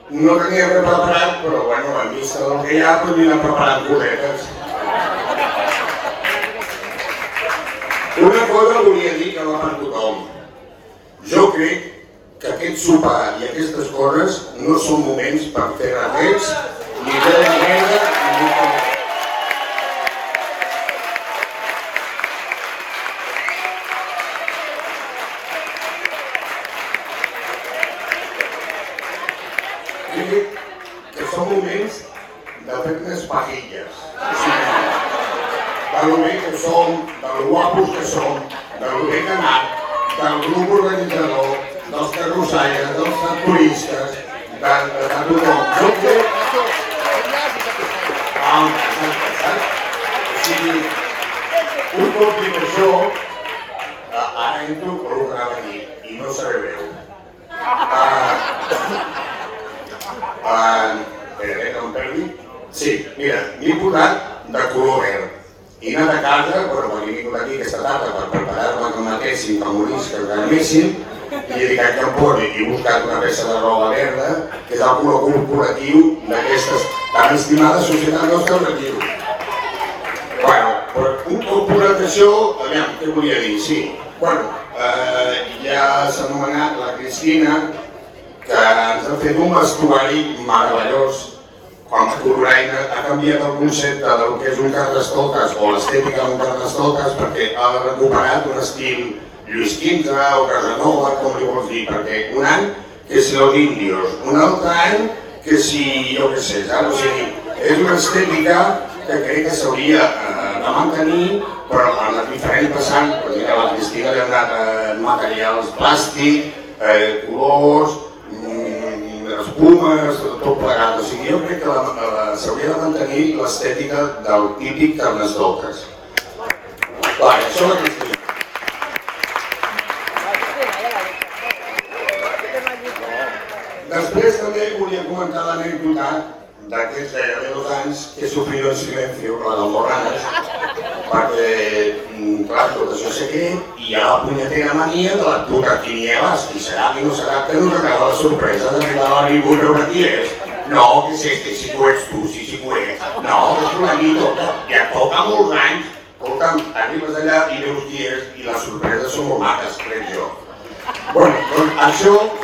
No tenia res preparat, però bueno, en vista del que hi ha, doncs m'he preparat cosetes. Una cosa volia dir que va per tothom. Jo crec que aquest sopar i aquestes coses no són moments per fer retrets, ni fer la merda, ni fer... Crec que són moments de fer-nos pajilles. De lo bé que som, de lo guapos que som, de lo bé que ha anat, del grup organitzador, dels carrossalles, dels turistes, de tothom. Jo crec... O sigui, un cop dit això, ara entro per un gran aquí, i no seré breu. Espera, no em perdi? Sí, mira, m'he posat de color verd. He anat a casa, però quan he vingut aquí aquesta tarda per preparar-me que matéssim, que morís, que anessin, i he dit que em posi i he buscat una peça de roba verda, que és el color corporatiu d'aquestes tan estimades societats nostres aquí. Bueno, però un cop posat això, aviam, què volia dir? Sí, bueno, ja s'ha anomenat la Cristina, que ens ha fet un vestuari meravellós. Quan Corbraina ha canviat el concepte del que és un carnestoltes o l'estètica d'un carnestoltes perquè ha recuperat un estil Lluís XV o Casanova, com li vols dir, perquè un any que si los indios, un altre any que si, jo què sé, saps? O sigui, és una estètica que crec que s'hauria de mantenir, però en les diferents vessants, doncs mira, la Cristina li ha donat materials plàstic, colors, espumes, tot plegat. O sigui, jo crec que s'hauria de mantenir l'estètica del típic carnestoltes. Vale, això la Cristina. Després també volia comentar l'anècdota d'aquests gairebé 2 anys que he sofrido en silencio, la d'Almorranes, perquè, clar, tot això secret i hi ha la punyetera mania de la puta quinielas, qui serà, qui no serà, que no us acaba la sorpresa d'arribar a ningú a veure qui és. No, què és este, si tu ets tu, si tu ets. No, és un amito, ja toca molts anys. Escolta'm, arribes allà i veus qui és i les sorpreses són molt maques, crec jo. Bueno, doncs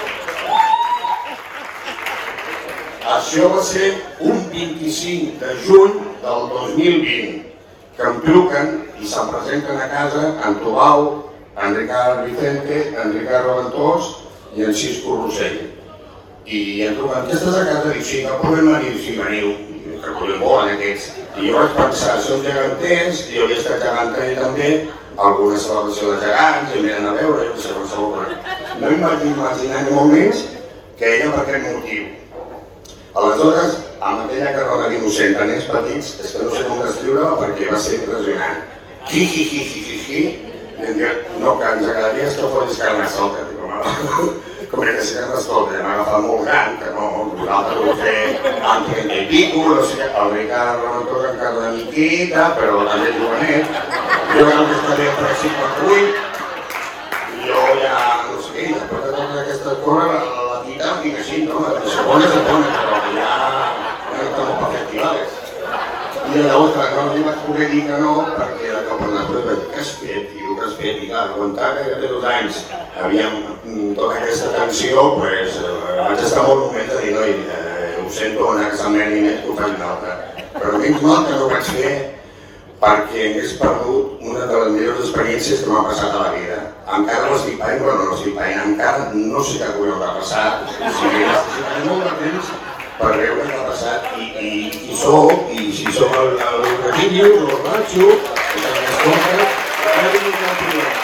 això va ser un 25 de juny del 2020, que em truquen i se'm presenten a casa en Tobau, en Ricard Vicente, en Ricard Roventós i en Cisco Rossell. I em truquen, que estàs a casa? Dic, sí, no podem venir, sí, veniu, que podem volen aquests. I jo vaig pensar, són geganters, i jo havia estat geganta ell també, alguna celebració de gegants, i venen a veure, jo que sé, qualsevol. No em vaig imaginar ni molt menys que ella per aquest motiu. Aleshores, amb aquella carona d'innocent de nens petits, és que no sé com descriure-la perquè va ser impressionant. Hi, no, que ens agradaria que fos carnestoltes. Com era que ser carnestoltes, m'ha agafat molt gran, que no, nosaltres ho vam fer amb 30 i pico, no sé què, el Ricard Roventós encara una miqueta, però també jovenet. Jo era el que estaria per 58, i jo ja, no sé què, després de totes aquestes coses, dic així, no? De segona, però ja estan molt perfectivades. I llavors no li vaig poder dir que no, perquè de cop en després vaig dir, què has fet? I el que has fet, i clar, aguantar que de 2 anys havíem tota aquesta tensió, doncs vaig estar molt moment de dir, noi, ho sento, anar a casa meva i net, ho faig una altra. Però menys mal que no ho vaig fer perquè hagués perdut una de les millors experiències que m'ha passat a la vida. Encara no estic paient, però no estic paient, encara no sé què collons va passar. O sigui, necessitaré molt de temps per veure què ha passat i qui sóc, i si sóc el Raquillo, o el Nacho, i que m'escolta, no hi ha cap problema.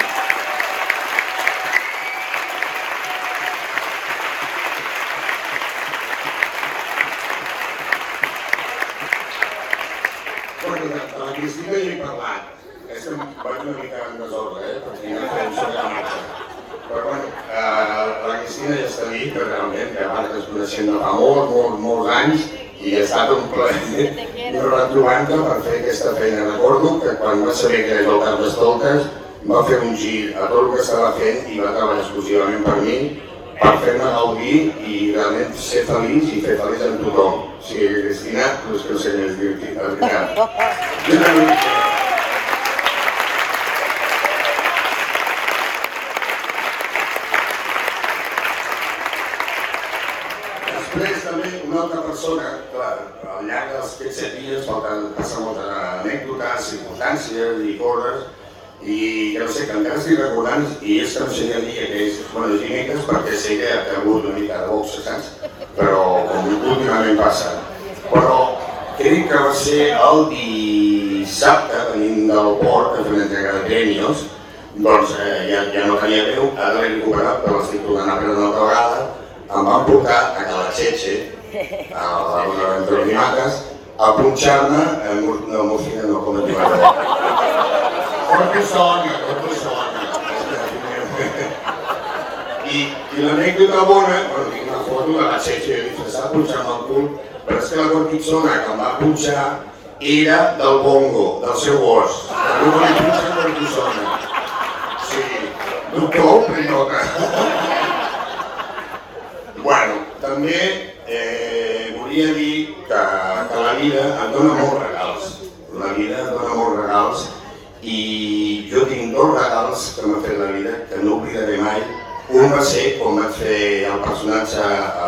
De la Cristina ja he parlat. És que vaig una mica en desordre, perquè no fem sobre la marxa. Però bueno, la Cristina ja està dit que realment que abans es coneixem de fa molts anys i ha estat un plaer retrobar-te per fer aquesta feina. Recordo que quan va saber que era el Carnestoltes va fer un gir a tot el que estava fent i va treballar exclusivament per mi per fer-me gaudir i realment ser feliç i fer feliç amb tothom. O sigui, Cristina, doncs que no sé què és dir-t'hi, la veritat. Després també una altra persona, clar, al llarg dels 7 dies passen moltes anècdotes, circumstàncies i coses, i que no sé, que encara estic recordant, i és que no sé què dir aquelles dimecres perquè sé que ha hagut una mica de boxa, saps? Però com últimament passa. Però he dit que va ser el dissabte, venint del port, que fem entrega de premios, doncs ja no tenia veu, ara l'he recuperat, però l'estic tornant a prendre una altra vegada. Em van portar a Calacheche, a la zona d'entre les Mates, a punxar-me una morfina no com et diuen. Cortisona. I l'anècdota bona, bueno, tinc una foto de la Cheche disfressada punxant el cul, però és que la cortisona que em va punxar era del bongo, del seu gos. No li punxa cortisona. Sí, doctor, prenota. Bueno, també volia dir que la vida em dona molts regals. La vida em dona molts regals i jo tinc 2 regals que m'ha fet la vida que no oblidaré mai. Un va ser quan vaig fer el personatge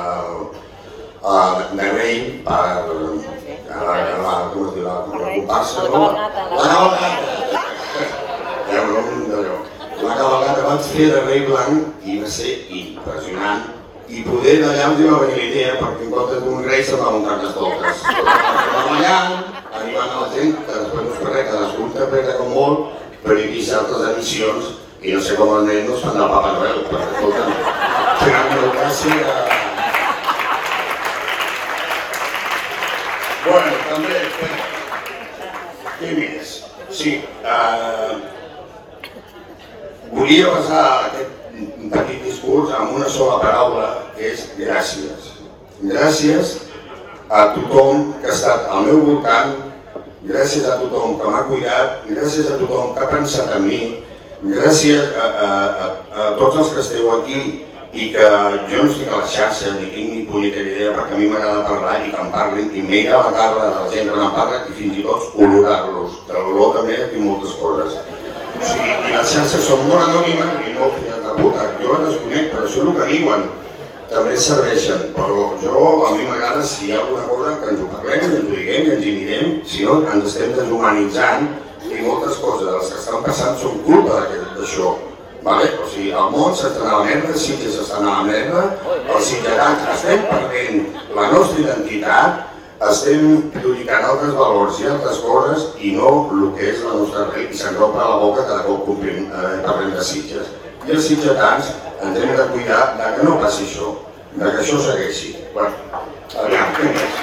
de rei per la comparsa, no? La cabalgata vaig fer de rei blanc i va ser impressionant. I poder d'allà em va venir la idea perquè en comptes d'un rei se'n va muntar les voltes. Treballant, animant a la gent, que després no es fa res, cadascú interpreta com vol, però he vist altres edicions i no sé com els nens no es fan del Papa Noel, perquè escolta'm, tenen una gràcia. Bueno, també, què més? Sí, volia passar aquest petit discurs amb una sola paraula, que és gràcies. Gràcies a tothom que ha estat al meu voltant, gràcies a tothom que m'ha cuidat, gràcies a tothom que ha pensat en mi, gràcies a tots els que esteu aquí i que jo no estic a la xarxa ni tinc ni punyetera idea perquè a mi m'agrada parlar i que em parlin i m'he a la cara de la gent que me'n parla i fins i tot olorar-los. De l'olor també tinc moltes coses. O sigui, i les xarxes són molt anònimes i molt filles de puta. Jo les desconec, però això és el que diuen. També serveixen, però a mi m'agrada si hi ha alguna cosa que ens ho parlem, ens ho diguem i ens hi mirem, si no ens estem deshumanitzant i moltes coses de les que estan passant són culpa d'això. O sigui, el món s'està a la merda, els sitges estan a la merda, els sitgerans estem perdent la nostra identitat, estem prioritzant altres valors i altres coses i no el que és la nostra rei i se'n rompe la boca cada cop parlem de sitges. I els sitgetans ens hem de cuidar que no passi això, que això segueixi. Bueno, aviam, què més?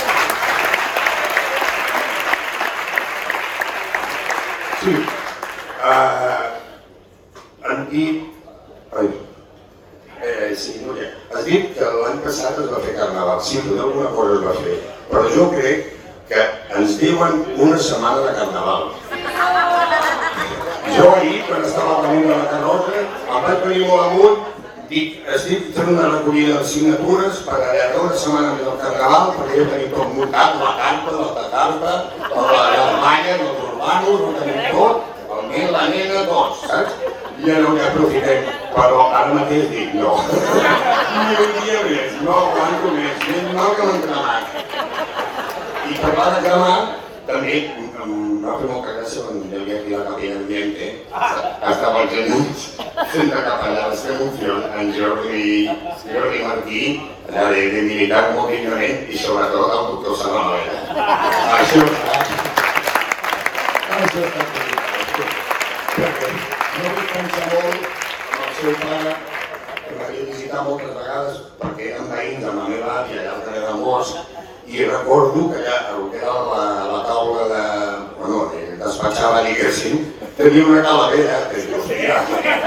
Sí, han dit... Sí, no hi ha. Has dit que l'any passat es va fer carnaval, sí, alguna cosa es va fer, però jo crec que ens diuen una setmana de carnaval. Jo ahir, quan estava al camí de la Carrossa, em vaig venir molt amunt, dic, estic fent una recollida de signatures per allargar una setmana més del carnaval, perquè ja tenim tot muntat, la carpa, les malles, els urbanos, ho tenim tot, el nen, la nena, tots, saps? I ara ho aprofitem, però ara mateix dic no. Ni un dia més, no aguanto més, més mal que m'han cremat. I parlar de cremar, també em va fer molta gràcia quan hi havia aquí la capella ambiente, estava el Genús fent de capellans d'emoció, en Jordi Martí, de militar molt dignament i sobretot el doctor Salamanca. Això està perquè no vull pensar molt en el seu pare, que m'havia visitat moltes vegades perquè eren veïns amb la meva àvia allà al carrer de Mos i recordo que allà, el que era la taula de... bueno, despatxava, diguéssim, tenia una calavera, que jo feia...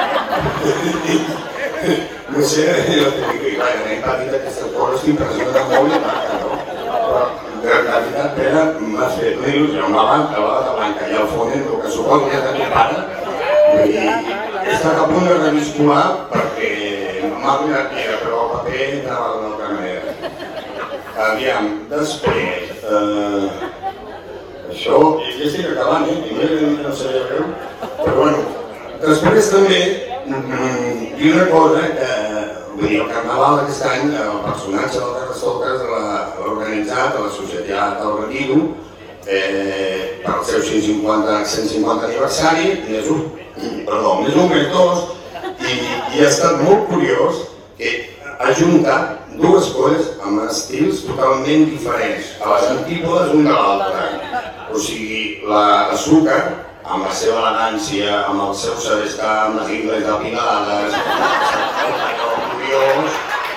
no sé, jo tenia que anem patint aquestes coses que impressionen molt i marca, no? Però, de veritat, Pere, m'ha fet una il·lusió amb la bata blanca i el fonent, el que suposo que ja tenia pare, i he estat a punt de reviscolar perquè m'ha donat mira, però el paper anava d'una altra manera. Aviam, després... Això, ja estic acabant, primer no sabia greu, però bueno, després també dir una cosa que, vull dir, el Carnaval aquest any, el personatge del Carnestoltes l'ha organitzat a la Societat del Retiro per al seu 150 aniversari, més un mes dos, i ha estat molt curiós que ha juntat dues coses amb estils totalment diferents, a les antípodes un de l'altre. O sigui, l'Azúcar, amb la seva elegància, amb el seu saber estar, amb les ingles apilades, curiós,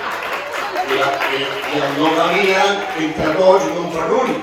i el no calia entre tots i un per un.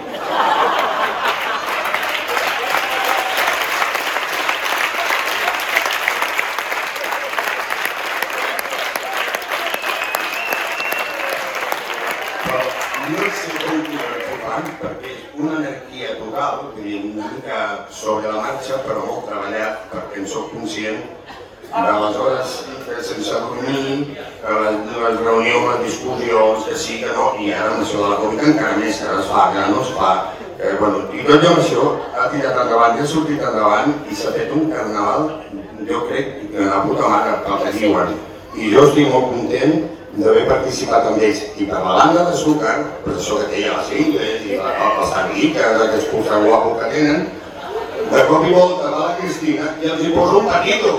No sé com ho fan, perquè és una anarquia total, una mica sobre la marxa, però molt treballat, perquè en soc conscient de les hores sense dormir, les reunions, les discussions, que sí, que no, i ara amb això de la Covid encara més, que es fa, que no es fa. I tot amb això ha tirat endavant i ha sortit endavant i s'ha fet un carnaval, jo crec, de la puta mare, pel que diuen. I jo estic molt content d'haver participat amb ells, i per la banda d'Azúcar, per això que té les ingles i les tanguites, aquest posar guapo que tenen, de cop i volta va la Cristina i els hi posa un patito.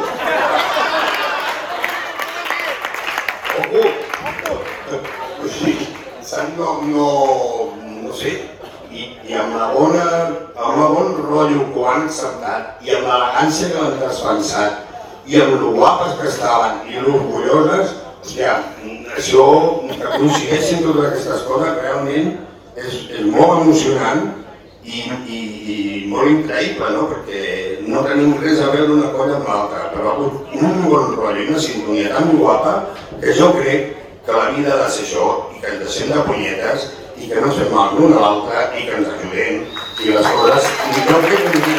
O sigui, no sé, i amb el bon rotllo que ho han acceptat, i amb l'elegància que l'han traspensat, i amb lo guapes que estaven, i l'orgulloses, hòstia, això, que coincideixin totes aquestes coses, realment és molt emocionant i molt increïble, no? Perquè no tenim res a veure una colla amb l'altra, però ha hagut un bon rotllo i una sintonia tan guapa que jo crec que la vida ha de ser això, i que ens deixem de punyetes, i que no ens fem mal l'un a l'altre, i que ens ajudem, i les coses... Jo crec que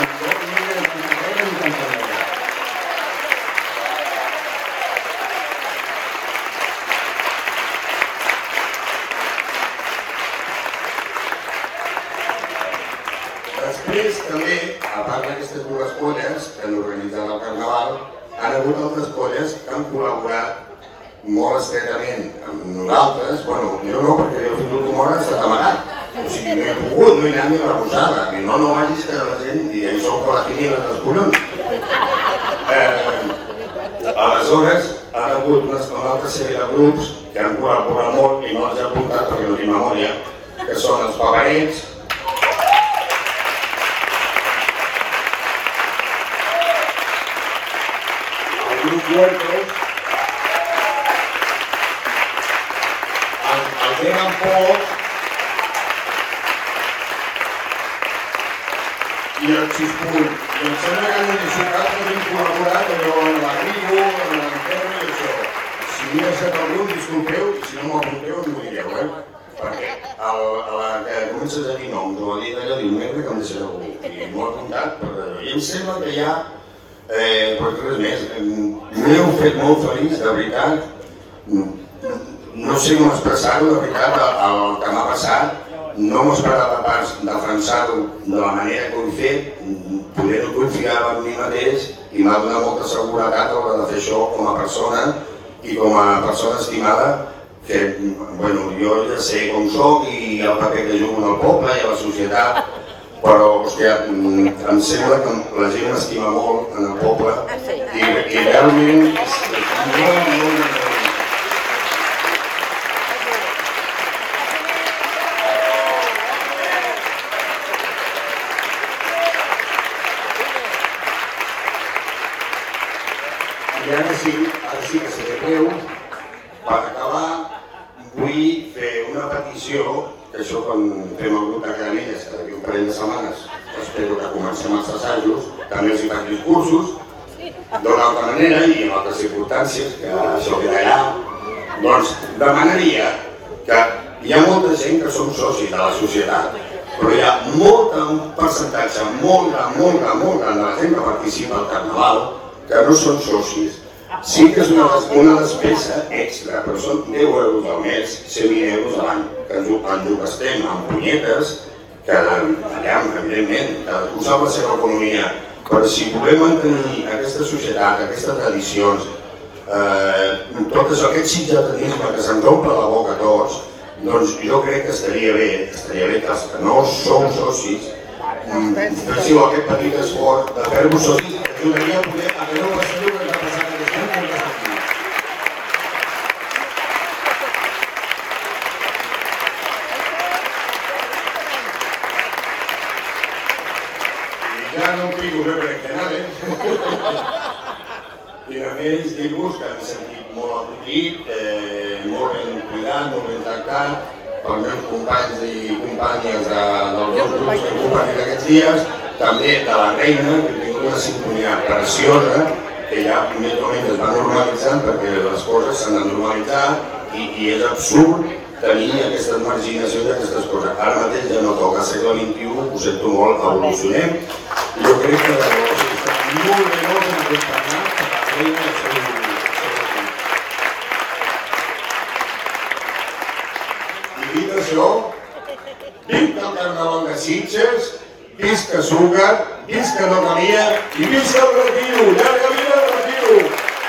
després, també, a part d'aquestes dues colles que han organitzat el Carnaval, han hagut altres colles que han col·laborat molt estretament amb nosaltres. Bueno, jo no, perquè jo fins a l'última hora he estat amagat. O sigui, no he pogut, no he anat ni a la posada. I no vagis que la gent, i això que la tenia dels collons. Aleshores, han hagut una altra sèrie de grups que han col·laborat molt, i no els he apuntat perquè no tinc memòria, que són els Pavarets, Huertos, el Tenen Poc i el Xispul. I em sembla que han deixat que hem col·laborat amb la Rigo, amb l'Enterra i això. Si m'he deixat algun, disculpeu, i si no m'apunteu, m'ho direu, perquè a la que comences a dir noms o a dir d'allò, diu, merda que em deixaré algú. I m'ho he apuntat, i em sembla que hi ha pues res més, m'heu fet molt feliç, de veritat. No sé com expressar-ho, de veritat, el que m'ha passat. No m'ho esperava pas defensar-ho de la manera que ho he fet, poder-ho confiar en mi mateix, i m'ha donat molta seguretat a l'hora de fer això com a persona i com a persona estimada, que bueno, jo ja sé com soc i el paper que jugo en el poble i a la societat, però, hòstia, em sembla que la gent m'estima molt en el poble i realment és molt... I ara sí que si creu, per acabar, vull fer una petició, que això quan fem el grup de Caramelles, que d'aquí un parell de setmanes, espero que comencem els assajos, també els hi faig discursos, d'una altra manera i en altres circumstàncies, que això queda allà, doncs demanaria que hi ha molta gent que som socis de la societat, però hi ha un percentatge molt gran de la gent que participa al Carnaval que no són socis. Sí que és una despesa extra, però són 10 euros al mes, 120 euros a l'any, que ens ho gastem amb punyetes, que allà, evidentment, cadascú sap la seva economia, però si volem mantenir aquesta societat, aquestes tradicions, tot això, aquest ciutadanisme que se'ns omple la boca a tots, doncs jo crec que estaria bé que els que no sou socis féssiu aquest petit esforç de fer-vos socis, que ajudaria a poder a que no passiu el que ha passat aquest any com aquest any. I ja no em pico bé per encanades. I a més dir-vos que m'he sentit molt acollit, molt ben cuidat, molt ben tractat, pels meus companys i companyes dels dos grups que he compartit aquests dies, també de la Reina, que tinc una sintonia preciosa, que ja més o menys es va normalitzant perquè les coses s'han de normalitzar i és absurd tenir aquestes marginacions i aquestes coses. Ara mateix ja no toca, segle XXI, ho sento molt, evolucionem. I jo crec que està molt ben acompanyat per la Reina i el seu grup. Dit això, visca el Carnaval de Sitges, visca Súcar, visca No Camia i visca el Retiro! Llarga vida al Retiro!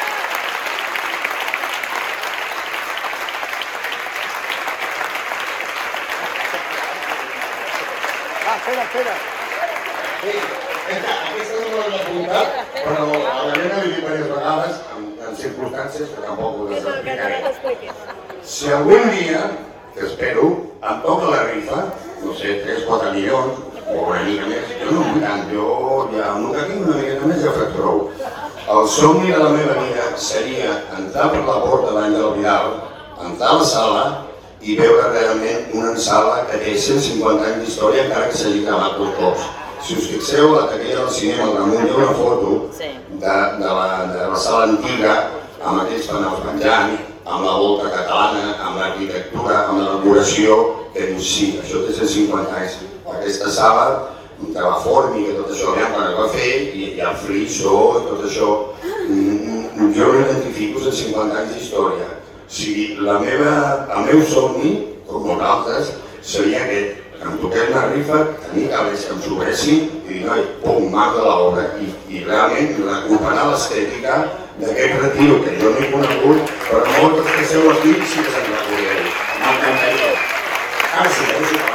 Espera. Sí, aquesta no me l'he apuntat, però a la nena li he dit diverses vegades, en circumstàncies que tampoc ho explicaré. Si algun dia, que espero, em toca la rifa, no sé, 3-4 milions, o una mica més, jo no vull tant, jo ja amb el que tinc una miqueta més ja faig prou. El somni de la meva vida seria entrar per la porta de l'Àngel Vidal, entrar a la sala i veure realment una sala que té 150 anys d'història encara que s'hagi gravat dos cops. Si us fixeu, a la taquilla del cinema al damunt hi ha una foto de la sala antiga amb aquells panels penjant, amb la volta catalana, amb l'arquitectura, amb la decoració, que dius sí, això té 150 anys. Aquesta sala, de la fòrmica i tot això, quan es va fer, i el frisó i tot això, jo no identifico 150 anys d'història. O sigui, el meu somni, com molts altres, seria que em toqués una rifa, tenir cabells que em sobressin i dir, noi, pum, marc de l'obra. I realment recuperar l'estètica d'aquest retiro que jo no he conegut, però molts que sou aquí sí que se'n recordeu. M'encantaria. Ara sí,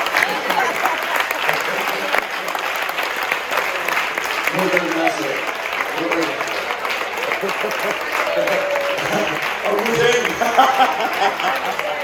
moltes gràcies. El musell!